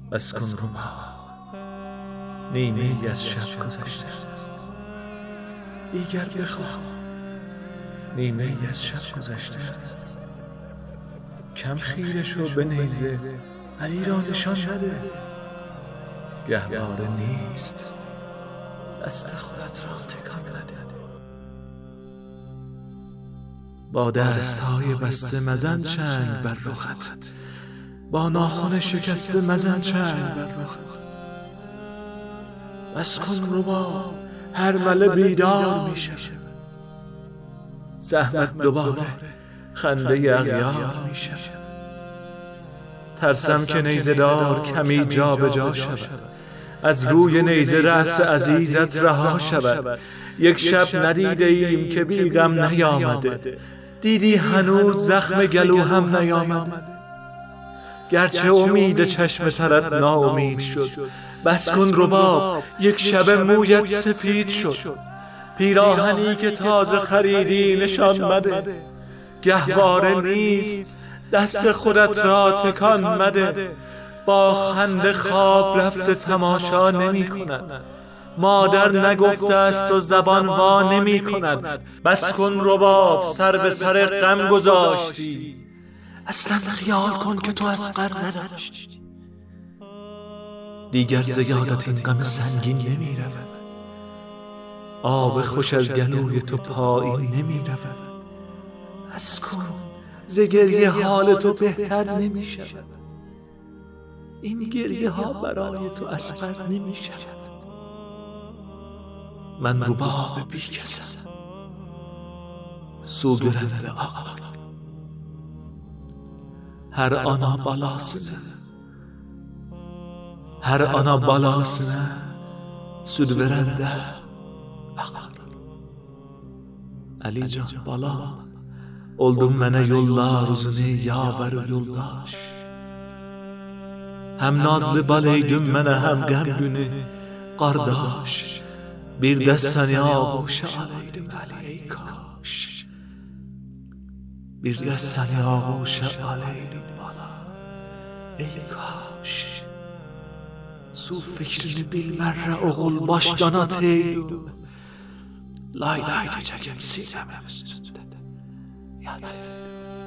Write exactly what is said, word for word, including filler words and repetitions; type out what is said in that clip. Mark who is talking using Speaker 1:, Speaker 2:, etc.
Speaker 1: بس کن رباب، نیمه ای از شب گذشته است. دیگر بخواه، نیمه ای از شب گذشته است. کم خیره شو به نیزه، علی را نشان بده. گهواره نیست، دست خودت را تکان نده. با دستهای بسته مزن چنگ بر رخت، با ناخن شکسته مزن چنگ بر رخت. بس کن رباب، هر مله بیدار می شود. زحمت دوباره خنده اغیار می شود. ترسم که نیزه دار کمی جا به جا شود، از روی نیزه رأس عزیزت رها شود. یک شب ندیده ایم که بی غم نیامده، دیدی هنوز زخم گلو هم نیامده. گرچه امید چشم ترت ناامید شد، بس کن رباب، یک شب مویت سپید شد. پیراهنی که تازه خریدی نشان مده. گهواره نیست، دست خودت را تکان مده. با خنده خواب رفته تماشا نمی کند، مادر نگفته است و زبان وا نمی کند. بس کن رباب، سر به سر غم گذاشتی. اصلا خیال کن که تو اصغر نداشتی. دیگر زیادت این غم سنگین نمی رود، آب خوش از گلوی تو پایین نمی رود. بس کن، ز گریه حال تو بهتر نمی شود. این گریه ها برای تو اصغر نمی شود. من رباب بی کسم، سوگرند آقا، هر آنا بالاسنه، هر آنا بالاسنه سودورنده آقا. Ali can bala, oldun mənə yollar uzunu yaver yoldaş. Hem nazlı bal eydin mənə hem gəm günü qardaş. Bir də səni ağuşa aleydim əli ey kaş. Bir də səni ağuşa aleydim bala ey kaş. Su fikrini bilmərrə oğul başdan ateydim. Lay lay diyeceğim sinemem üstünde. Yat.